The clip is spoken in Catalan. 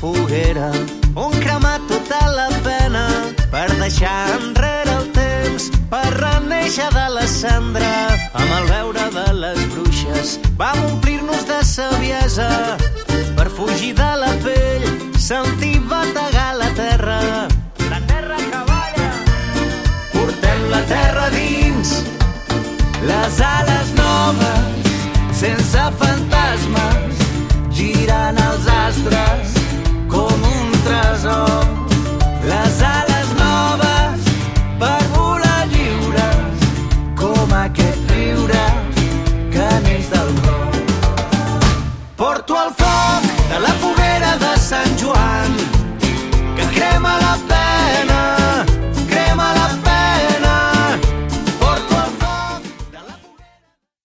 foguera, on cremar tota la pena per deixar enrere el temps, per renéixer de la cendra. Amb el veure de les bruixes vam omplir-nos de saviesa per fugir de la pell, sentir bategar la terra que balla. Portem la terra dins, les ales noves, sense fantasmes, girant els astres com un tresor. Les ales noves per volar lliures, com aquest riure que neix del cor. Porto el